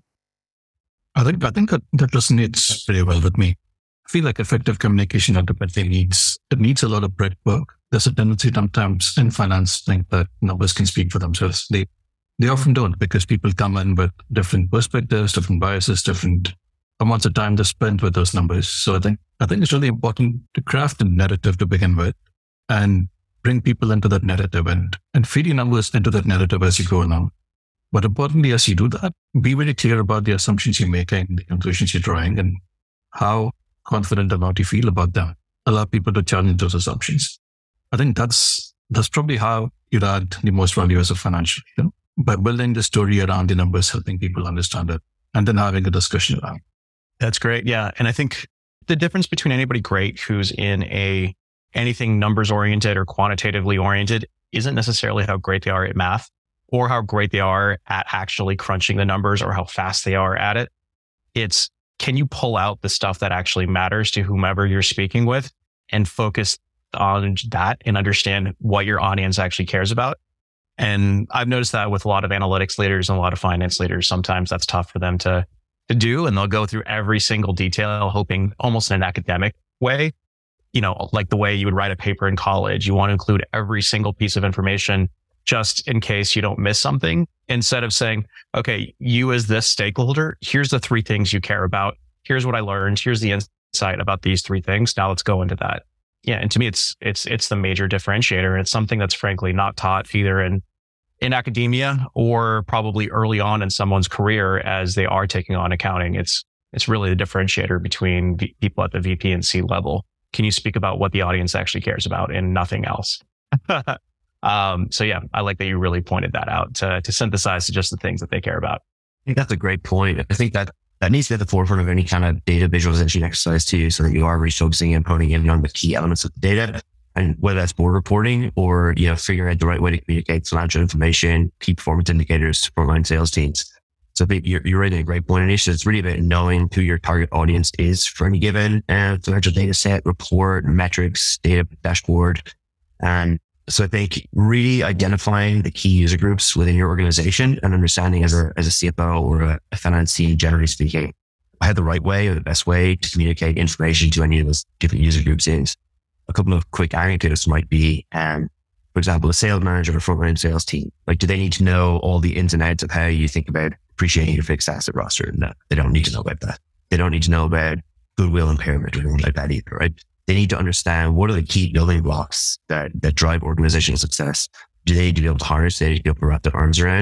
Speaker 6: I think I think that, that resonates very well with me. I feel like effective communication ultimately needs it needs a lot of breadth work. There's a tendency sometimes in finance to think that numbers can speak for themselves. They they often don't because people come in with different perspectives, different biases, different amounts of time they spend with those numbers. So I think I think it's really important to craft a narrative to begin with and bring people into that narrative and and feed your numbers into that narrative as you go along. But importantly, as you do that, be very clear about the assumptions you're making, the conclusions you're drawing, and how confident or not you feel about them. Allow people to challenge those assumptions. I think that's that's probably how you'd add the most value as a financial leader, by building the story around the numbers, helping people understand it, and then having a discussion around it.
Speaker 3: That's great. Yeah. And I think the difference between anybody great who's in a anything numbers oriented or quantitatively oriented isn't necessarily how great they are at math, or how great they are at actually crunching the numbers or how fast they are at it. It's, can you pull out the stuff that actually matters to whomever you're speaking with and focus on that and understand what your audience actually cares about? And I've noticed that with a lot of analytics leaders and a lot of finance leaders, sometimes that's tough for them to, to do. And they'll go through every single detail, hoping almost in an academic way, you know, like the way you would write a paper in college. You want to include every single piece of information just in case you don't miss something, instead of saying, okay, you as this stakeholder, here's the three things you care about. Here's what I learned. Here's the insight about these three things. Now let's go into that. Yeah. And to me, it's, it's, it's the major differentiator. And it's something that's frankly not taught either in, in academia or probably early on in someone's career as they are taking on accounting. It's, it's really the differentiator between v- people at the V P and C level. Can you speak about what the audience actually cares about and nothing else? Um, so yeah, I like that you really pointed that out to, to synthesize to just the things that they care about.
Speaker 5: I think that's a great point. I think that that needs to be at the forefront of any kind of data visualization exercise too, so that you are refocusing and honing in on the key elements of the data. And whether that's board reporting or, you know, figuring out the right way to communicate financial information, key performance indicators to frontline sales teams. So I think you're, you're raising a great point, Anish. It's really about knowing who your target audience is for any given uh, financial data set, report, metrics, data dashboard. And so I think really identifying the key user groups within your organization and understanding as a, as a C F O or a, a finance team, generally speaking, how the right way or the best way to communicate information to any of those different user groups is. A couple of quick anecdotes might be, um, for example, a sales manager or frontline sales team. Like, do they need to know all the ins and outs of how you think about appreciating your fixed asset roster? No, they don't need to know about that. They don't need to know about goodwill impairment or anything like that either, right? They need to understand what are the key building blocks that, that drive organizational success. Do they need to be able to harness? Do they need to be able to wrap their arms around?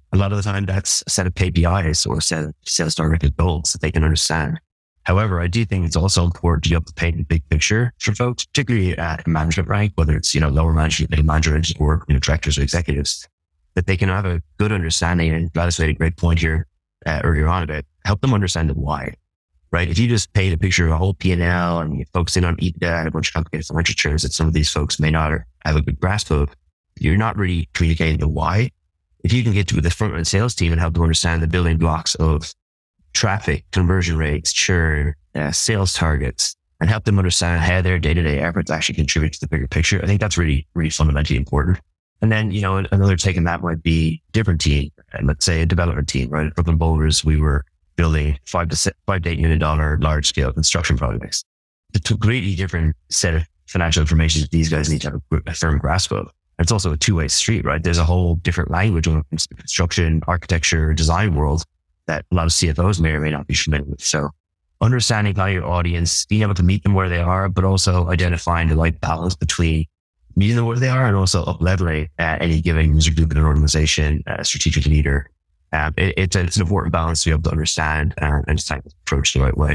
Speaker 5: A lot of the time that's a set of K P Is or a set of sales targeted goals that they can understand. However, I do think it's also important to be able to paint the big picture for folks, particularly at management rank, whether it's, you know, lower management, middle managers, or, you know, directors or executives, that they can have a good understanding. And Gladys made a great point here uh, earlier on about help them understand the why, right? If you just paint a picture of a whole P and L and you focus in on EBITDA and a bunch of complicated financial terms that some of these folks may not have a good grasp of, you're not really communicating the why. If you can get to the frontline sales team and help them understand the building blocks of traffic, conversion rates, churn, uh, sales targets, and help them understand how their day-to-day efforts actually contribute to the bigger picture, I think that's really, really fundamentally important. And then, you know, another take on that might be different team. And let's say a development team, right? At Brooklyn Boulders, we were building five to six, five to eight million dollar large scale construction projects. It's a completely different set of financial information that these guys need to have a, a firm grasp of. It's also a two-way street, right? There's a whole different language when it comes to construction, architecture, design world that a lot of C F Os may or may not be familiar with. So understanding how your audience, being able to meet them where they are, but also identifying the right balance between meeting them where they are and also up-leveling uh, any given user group in an organization, a strategic leader. Um, it, it's, a, it's an important balance to be able to understand uh, and just kind of approach the right way.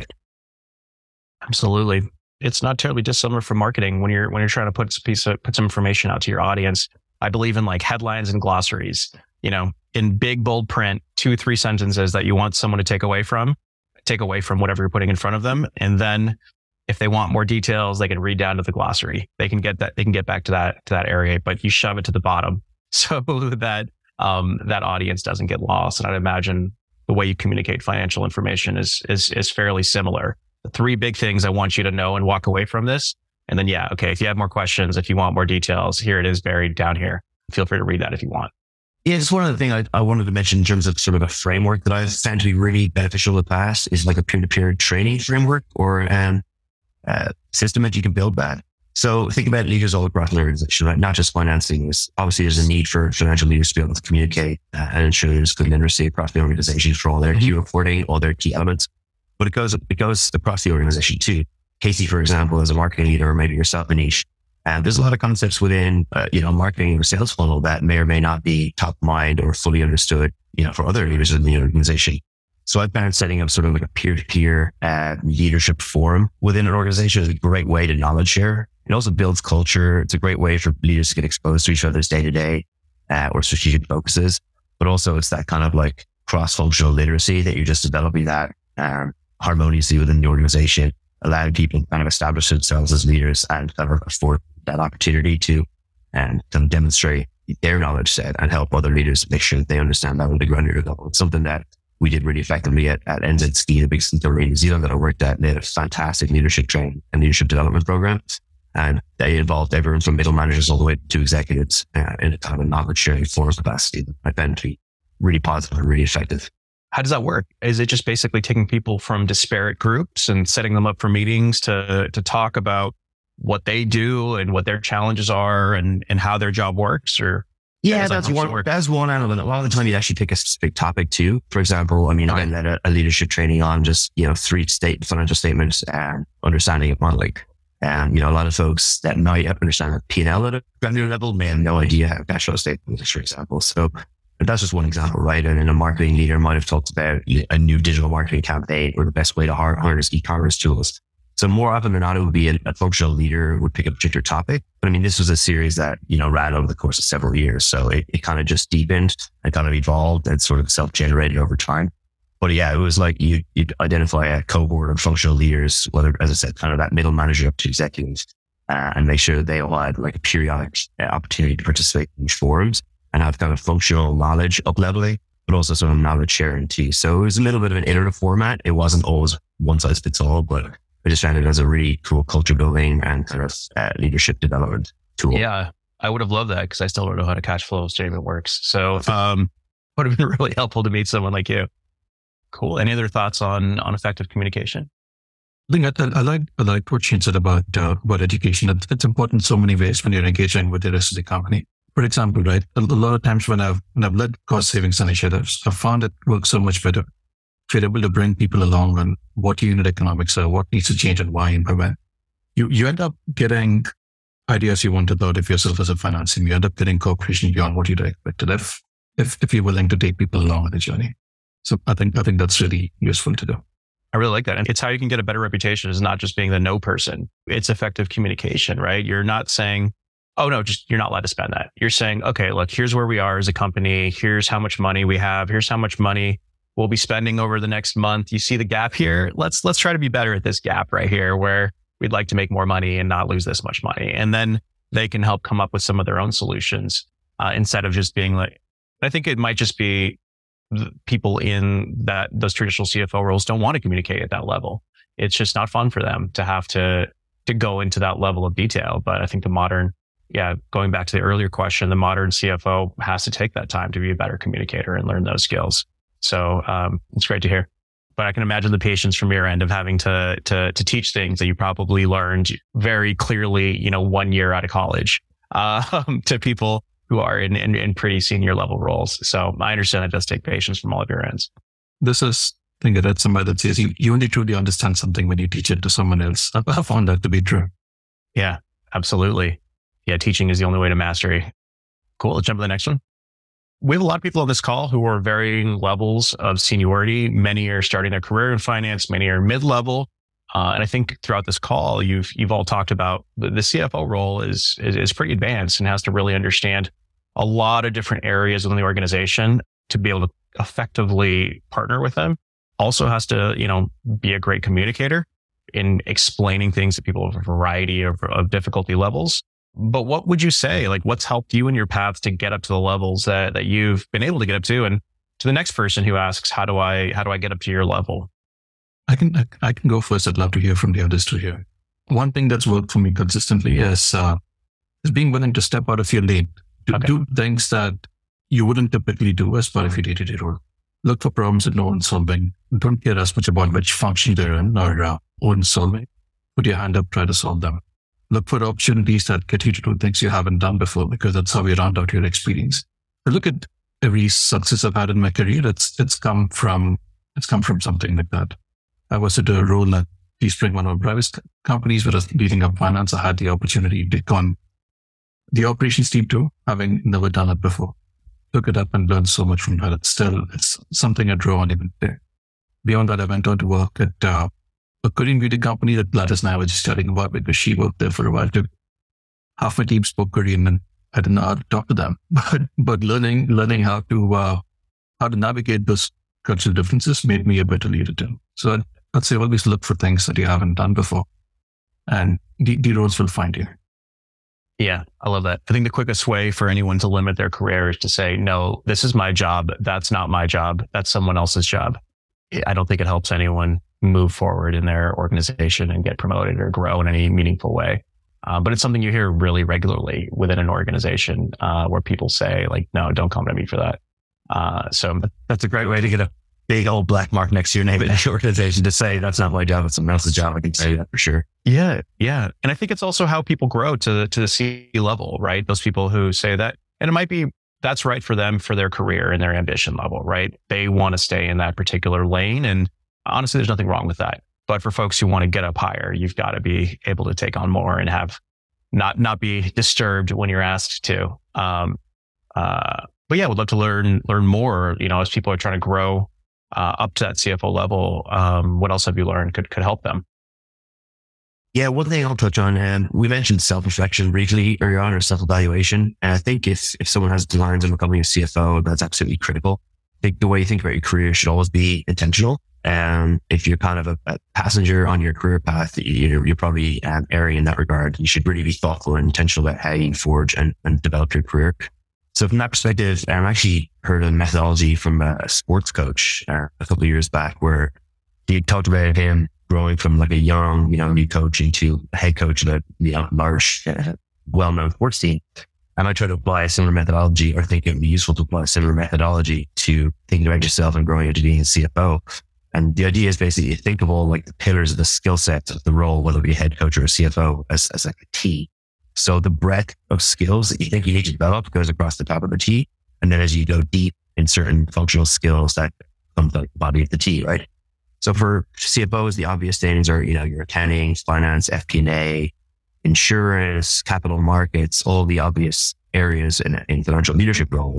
Speaker 3: Absolutely. It's not terribly dissimilar from marketing when you're when you're trying to put some piece of, put some information out to your audience. I believe in like headlines and glossaries, you know, in big, bold print, two, three sentences that you want someone to take away from, take away from whatever you're putting in front of them. And then if they want more details, they can read down to the glossary. They can get that, they can get back to that, to that area, but you shove it to the bottom so that, um, that audience doesn't get lost. And I'd imagine the way you communicate financial information is, is, is fairly similar. The three big things I want you to know and walk away from this. And then, yeah, okay, if you have more questions, if you want more details, here it is buried down here. Feel free to read that if you want.
Speaker 5: Yeah, just one other thing I, I wanted to mention in terms of sort of a framework that I've found to be really beneficial in the past is like a peer-to-peer training framework or an uh, system that you can build that. So think about leaders all across the organization, right? Not just financing. There's, obviously, there's a need for financial leaders to be able to communicate uh, and ensure there's good literacy across the organization for all their key reporting, all their key elements. But it goes, it goes across the organization too. Casey, for example, is a marketing leader, or maybe yourself, Manish. And there's a lot of concepts within, uh, you know, marketing or sales funnel that may or may not be top of mind or fully understood, you know, for other leaders in the organization. So I found setting up sort of like a peer-to-peer uh, leadership forum within an organization is a great way to knowledge share. It also builds culture. It's a great way for leaders to get exposed to each other's day-to-day uh, or strategic focuses. But also it's that kind of like cross-functional literacy that you're just developing that um, harmoniously within the organization, allowing people to kind of establish themselves as leaders and kind of afford that opportunity to and kind of demonstrate their knowledge set and help other leaders make sure that they understand that on the ground level. It's something that we did really effectively at, at N Z Ski, the big center in New Zealand that I worked at. They had a fantastic leadership training and leadership development program. And they involved everyone from middle managers all the way to executives uh, in a kind of a knowledge sharing forum capacity. I found to be really positive and really effective.
Speaker 3: How does that work? Is it just basically taking people from disparate groups and setting them up for meetings to to talk about what they do and what their challenges are and, and how their job works? Or
Speaker 5: yeah, that's one, work? that's one element. A lot of the time you actually pick a specific topic too. For example, I mean, I led a, a leadership training on just, you know, three state financial statements and understanding of modeling. And, you know, a lot of folks that might understand the P and L at a granular level may have no idea how cash flow statement is, for example. So that's just one example, right? And then a marketing leader might have talked about a new digital marketing campaign or the best way to harness e-commerce tools. So more often than not, it would be a, a functional leader would pick up a particular topic. But I mean, this was a series that, you know, ran over the course of several years. So it, it kind of just deepened and kind of evolved and sort of self-generated over time. But yeah, it was like you, you'd identify a cohort of functional leaders, whether, as I said, kind of that middle manager up to executives, uh, and make sure that they all had like a periodic uh, opportunity to participate in these forums and have kind of functional knowledge up leveling, but also sort of knowledge sharing too. So it was a little bit of an iterative format. It wasn't always one size fits all, but I just found it as a really cool culture building and kind of uh, leadership development tool.
Speaker 3: Yeah, I would have loved that because I still don't know how a cash flow statement works. So um, would have been really helpful to meet someone like you. Cool. Any other thoughts on on effective communication?
Speaker 6: I think I, I like I like what Shane said about uh, about education. It's, it's important in so many ways when you're engaging with the rest of the company. For example, right, a, a lot of times when I've when I've led cost savings initiatives, I've found it works so much better if you're able to bring people along on what unit economics are, what needs to change, and why and by when. You you end up getting ideas you wanted out of yourself as a finance team. You end up getting cooperation beyond what you'd expected. I've if, if you're willing to take people along on the journey. So I think, I think that's really useful to do.
Speaker 3: I really like that. And it's how you can get a better reputation is not just being the no person. It's effective communication, right? You're not saying, oh no, just you're not allowed to spend that. You're saying, okay, look, here's where we are as a company. Here's how much money we have. Here's how much money we'll be spending over the next month. You see the gap here? Let's, let's try to be better at this gap right here where we'd like to make more money and not lose this much money. And then they can help come up with some of their own solutions uh, instead of just being like, I think it might just be the people in that those traditional C F O roles don't want to communicate at that level. It's just not fun for them to have to, to go into that level of detail. But I think the modern, yeah, going back to the earlier question, the modern C F O has to take that time to be a better communicator and learn those skills. So um, it's great to hear. But I can imagine the patience from your end of having to to to teach things that you probably learned very clearly, you know, one year out of college, uh, to people who are in, in in pretty senior level roles. So I understand it does take patience from all of your ends.
Speaker 6: This is, I think I read somebody that says you, you only truly understand something when you teach it to someone else. I found that to be true.
Speaker 3: Yeah, absolutely. Yeah, teaching is the only way to mastery. Cool. Let's jump to the next one. We have a lot of people on this call who are varying levels of seniority. Many are starting their career in finance. Many are mid-level. Uh, and I think throughout this call, you've you've all talked about the, the C F O role is, is is pretty advanced and has to really understand a lot of different areas within the organization to be able to effectively partner with them. Also has to, you know, be a great communicator in explaining things to people of a variety of, of difficulty levels. But what would you say, like what's helped you in your path to get up to the levels that, that you've been able to get up to? And to the next person who asks, how do I, how do I get up to your level?
Speaker 6: I can, I can go first. I'd love to hear from the others to hear. One thing that's worked for me consistently is, uh, is being willing to step out of your lane, to okay. do things that you wouldn't typically do as part of your day-to-day role. Look for problems that no one's solving. Don't care as much about which function they're in or uh, one's solving. Put your hand up, try to solve them. Look for opportunities that get you to do things you haven't done before, because that's how you round out your experience. I look at every success I've had in my career. It's it's come from it's come from something like that. I was at a role at Teespring, one of our private companies, where I was leading up finance. I had the opportunity to take on the operations team too, having never done it before. Took it up and learned so much from that. It's still it's something I draw on even today. Beyond that, I went on to work at uh, a Korean beauty company that Gladys and I were just chatting about because she worked there for a while too. Half my team spoke Korean and I didn't know how to talk to them, but but learning learning how to uh, how to navigate those cultural differences made me a better leader too. So I'd, I'd say always look for things that you haven't done before, and the, the roles will find you.
Speaker 3: Yeah, I love that. I think the quickest way for anyone to limit their career is to say, no, this is my job. That's not my job. That's someone else's job. I don't think it helps anyone move forward in their organization and get promoted or grow in any meaningful way. Uh, but it's something you hear really regularly within an organization uh, where people say like, no, don't come to me for that. Uh, so
Speaker 5: that's a great way to get a big old black mark next to your name in the organization to say, that's not my job. It's someone else's job. I can say that for sure.
Speaker 3: Yeah. Yeah. And I think it's also how people grow to the, to the C level, right? Those people who say that, and it might be, that's right for them for their career and their ambition level, right? They want to stay in that particular lane. And honestly, there's nothing wrong with that. But for folks who want to get up higher, you've got to be able to take on more and have not, not be disturbed when you're asked to. Um, uh, but yeah, would love to learn, learn more, you know, as people are trying to grow uh, up to that C F O level. Um, what else have you learned could, could help them?
Speaker 5: Yeah, one thing I'll touch on, um, we mentioned self-reflection briefly earlier on, or self-evaluation. And I think if, if someone has designs on becoming a C F O, that's absolutely critical. I think the way you think about your career should always be intentional. And if you're kind of a, a passenger on your career path, you're, you're probably um, erring in that regard. You should really be thoughtful and intentional about how you forge and, and develop your career. So from that perspective, I actually heard a methodology from a sports coach uh, a couple of years back where he talked about him growing from like a young, you know, new coach into a head coach of a, you know, large, uh, well-known sports team. And I try to apply a similar methodology, or think it would be useful to apply a similar methodology to thinking about yourself and growing into being a C F O. And the idea is basically you think of all like the pillars of the skill set of the role, whether it be a head coach or a C F O, as, as like a T. So the breadth of skills that you think you need to develop goes across the top of the T. And then as you go deep in certain functional skills, that comes like the body of the T, right? So for C F Os, the obvious things are, you know, your accounting, finance, F P and A, insurance, capital markets, all the obvious areas in, in financial leadership roles.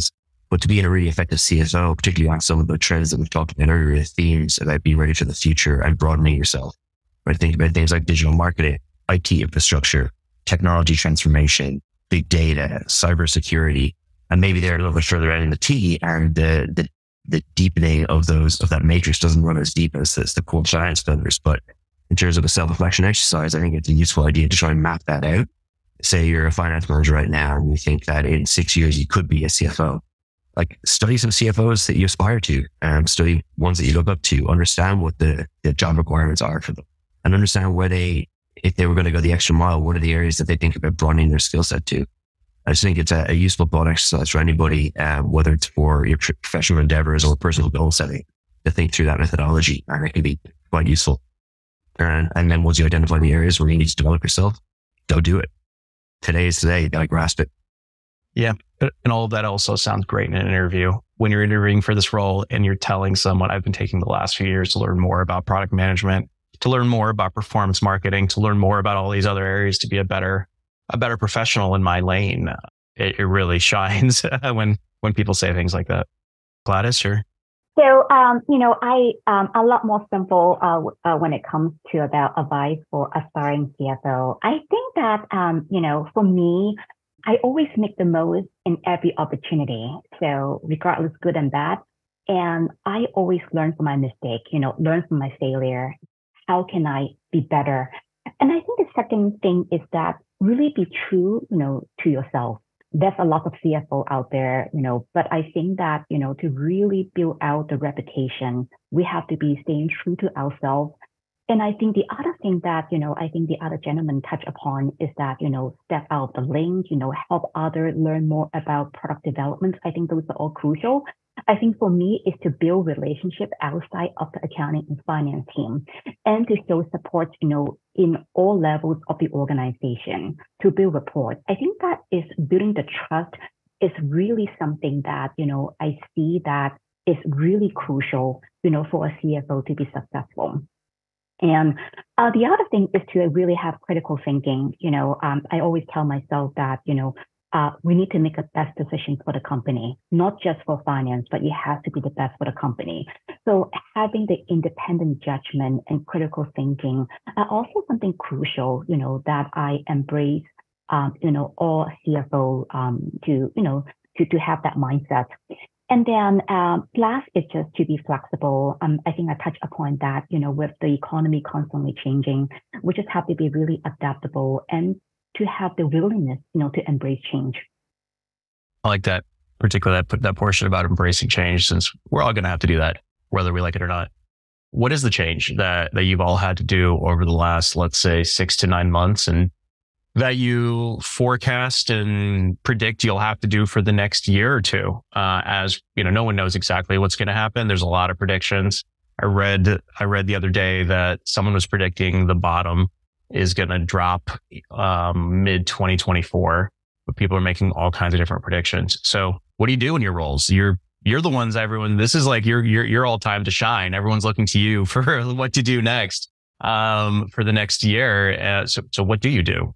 Speaker 5: But to be a really effective C S O, particularly on some of the trends that we've talked about earlier, themes about being ready for the future and broadening yourself. Right? Think about things like digital marketing, I T infrastructure, technology transformation, big data, cybersecurity, and maybe they're a little bit further out in the T, and the, the the deepening of those of that matrix doesn't run as deep as, as the core science builders. But in terms of a self-reflection exercise, I think it's a useful idea to try and map that out. Say you're a finance manager right now, and you think that in six years you could be a C F O. Like, study some C F Os that you aspire to, and study ones that you look up to, understand what the, the job requirements are for them, and understand where they, if they were going to go the extra mile, what are the areas that they think about broadening their skill set to. I just think it's a, a useful thought exercise for anybody, um, whether it's for your professional endeavors or personal goal setting, to think through that methodology. And it can be quite useful. And, and then once you identify the areas where you need to develop yourself, go do it. Today is today. You got to grasp it.
Speaker 3: Yeah. And all of that also sounds great in an interview. When you're interviewing for this role and you're telling someone, I've been taking the last few years to learn more about product management, to learn more about performance marketing, to learn more about all these other areas to be a better, a better professional in my lane. It, it really shines when, when people say things like that. Gladys, sure.
Speaker 4: So, um, you know, I, um, a lot more simple, uh, uh, when it comes to about advice for aspiring C F O. I think that, um, you know, for me, I always make the most in every opportunity. So regardless, good and bad. And I always learn from my mistake, you know, learn from my failure. How can I be better? And I think the second thing is that really be true, you know, to yourself. There's a lot of C F O out there, you know, but I think that, you know, to really build out the reputation, we have to be staying true to ourselves. And I think the other thing that, you know, I think the other gentleman touched upon is that, you know, step out of the lane, you know, help others learn more about product development. I think those are all crucial. I think for me is to build relationship outside of the accounting and finance team, and to show support, you know, in all levels of the organization to build rapport. I think that is building the trust is really something that, you know, I see that is really crucial, you know, for a C F O to be successful. And uh, the other thing is to really have critical thinking. You know, um, I always tell myself that, you know, uh, we need to make a best decision for the company, not just for finance, but it has to be the best for the company. So having the independent judgment and critical thinking are also something crucial, you know, that I embrace, um, you know, all C F O um, to, you know, to, to have that mindset. And then um, last is just to be flexible. Um, I think I touched upon that, you know, with the economy constantly changing, we just have to be really adaptable and to have the willingness, you know, to embrace change.
Speaker 3: I like that, particularly that, that portion about embracing change, since we're all going to have to do that, whether we like it or not. What is the change that, that you've all had to do over the last, let's say, six to nine months and that you forecast and predict you'll have to do for the next year or two? Uh, as you know, no one knows exactly what's going to happen. There's a lot of predictions. I read, I read the other day that someone was predicting the bottom is going to drop um, mid twenty twenty-four, but people are making all kinds of different predictions. So what do you do in your roles? You're, you're the ones everyone, this is like your, your, your all time to shine. Everyone's looking to you for what to do next, um, for the next year. Uh, so, so what do you do?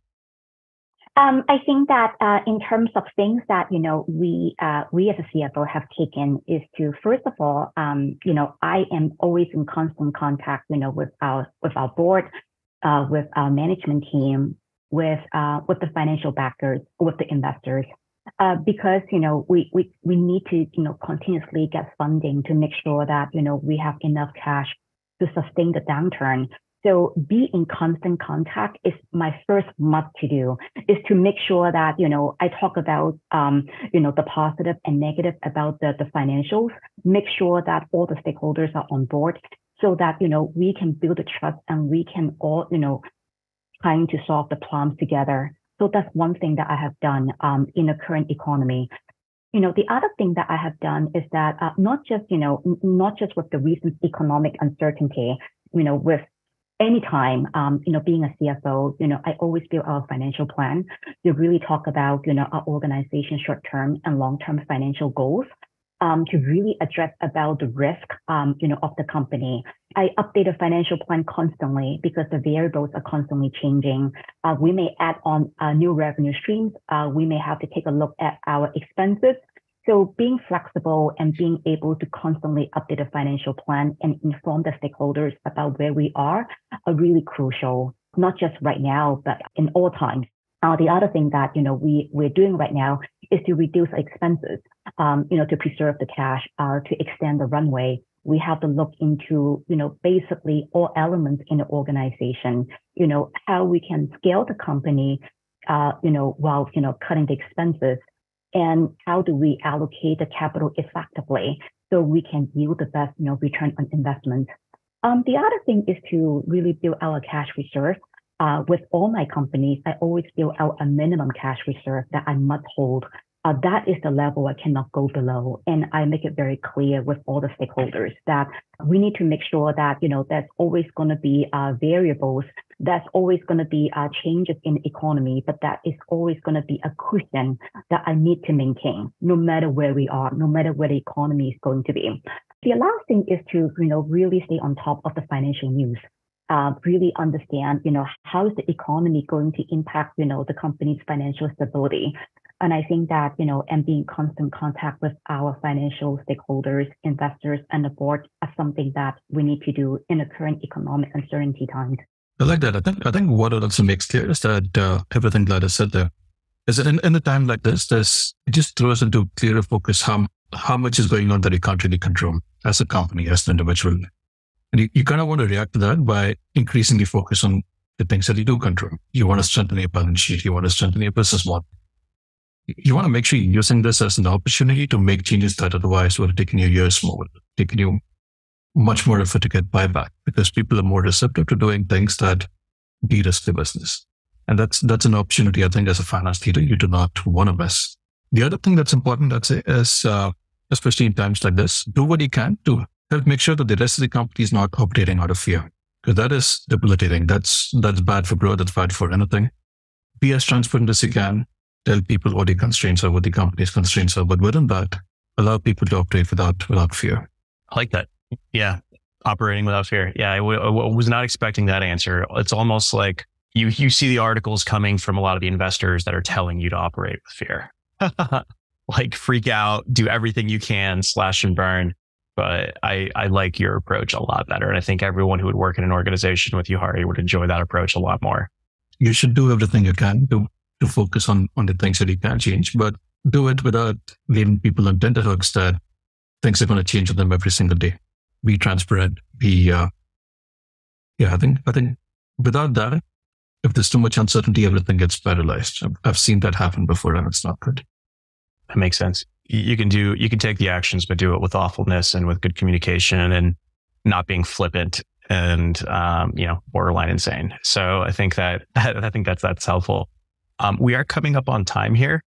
Speaker 4: Um, I think that uh, in terms of things that, you know, we uh, we as a C F O have taken is to, first of all, um, you know, I am always in constant contact, you know, with our with our board, uh, with our management team, with uh, with the financial backers, with the investors, uh, because, you know, we, we we need to, you know, continuously get funding to make sure that, you know, we have enough cash to sustain the downturn. So be in constant contact is my first must to do, is to make sure that, you know, I talk about, um, you know, the positive and negative about the, the financials, make sure that all the stakeholders are on board so that, you know, we can build a trust and we can all, you know, trying to solve the problems together. So that's one thing that I have done um, in the current economy. You know, the other thing that I have done is that uh, not just, you know, n- not just with the recent economic uncertainty, you know, with anytime, um, you know, being a C F O, you know, I always build our financial plan to really talk about, you know, our organization short-term and long-term financial goals, um, to really address about the risk, um, you know, of the company. I update a financial plan constantly because the variables are constantly changing. Uh, we may add on uh, new revenue streams. Uh, we may have to take a look at our expenses. So being flexible and being able to constantly update the financial plan and inform the stakeholders about where we are are really crucial, not just right now, but in all times. Uh, the other thing that, you know, we, we're doing right now is to reduce expenses, um, you know, to preserve the cash, uh, to extend the runway. We have to look into, you know, basically all elements in the organization, you know, how we can scale the company, uh, you know, while, you know, cutting the expenses, and how do we allocate the capital effectively so we can yield the best, you know, return on investment. Um, the other thing is to really build our cash reserve. Uh, with all my companies, I always build out a minimum cash reserve that I must hold. Uh, that is the level I cannot go below. And I make it very clear with all the stakeholders that we need to make sure that, you know, there's always going to be uh, variables. There's always going to be uh, changes in the economy, but that is always going to be a cushion that I need to maintain no matter where we are, no matter where the economy is going to be. The last thing is to, you know, really stay on top of the financial news. Uh, really understand, you know, how is the economy going to impact, you know, the company's financial stability. And I think that, you know, and being in constant contact with our financial stakeholders, investors, and the board are something that we need to do in the current economic uncertainty times.
Speaker 6: I like that. I think I think what it also makes clear is that uh, everything Gladys said there is that in, in a time like this, this it just throws into clearer focus how how much is going on that you can't really control as a company, as an individual. And you, you kind of want to react to that by increasingly focus on the things that you do control. You want to strengthen your balance sheet. You want to strengthen your business model. You want to make sure you're using this as an opportunity to make changes that otherwise would have taken you years more, taken you much more effort to get buyback, because people are more receptive to doing things that de-risk the business. And that's that's an opportunity, I think, as a finance leader, you do not want to miss. The other thing that's important, I'd say, is, uh, especially in times like this, do what you can to help make sure that the rest of the company is not operating out of fear, because that is debilitating. That's that's bad for growth. That's bad for anything. Be as transparent as you can. Tell people what the constraints are, what the company's constraints are, but within that, allow people to operate without without fear.
Speaker 3: I like that. Yeah, operating without fear. Yeah, I, w- I was not expecting that answer. It's almost like you you see the articles coming from a lot of the investors that are telling you to operate with fear. Like freak out, do everything you can, slash and burn. But I, I like your approach a lot better. And I think everyone who would work in an organization with you, Hari, would enjoy that approach a lot more.
Speaker 6: You should do everything you can to, to focus on, on the things that you can change, but do it without leaving people on tenterhooks that things are going to change with them every single day. Be transparent. Be, uh, yeah, I think, I think without that, if there's too much uncertainty, everything gets paralyzed. I've, I've seen that happen before and it's not good.
Speaker 3: That makes sense. You can do, you can take the actions, but do it with thoughtfulness and with good communication and not being flippant and, um, you know, borderline insane. So I think that, I think that's, that's helpful. Um, we are coming up on time here.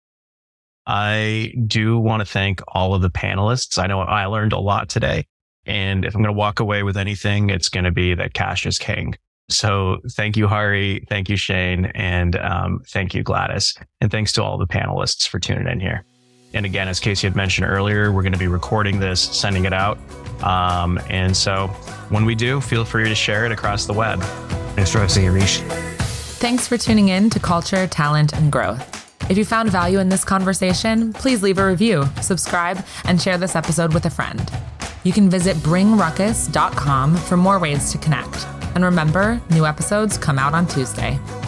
Speaker 3: I do want to thank all of the panelists. I know I learned a lot today, and if I'm going to walk away with anything, it's going to be that cash is king. So thank you, Hari. Thank you, Shane. And, um, thank you, Gladys. And thanks to all the panelists for tuning in here. And again, as Casey had mentioned earlier, we're going to be recording this, sending it out. Um, and so when we do, feel free to share it across the web.
Speaker 5: Thanks for hosting, Anish.
Speaker 1: Thanks for tuning in to Culture, Talent, and Growth. If you found value in this conversation, please leave a review, subscribe, and share this episode with a friend. You can visit bring ruckus dot com for more ways to connect. And remember, new episodes come out on Tuesday.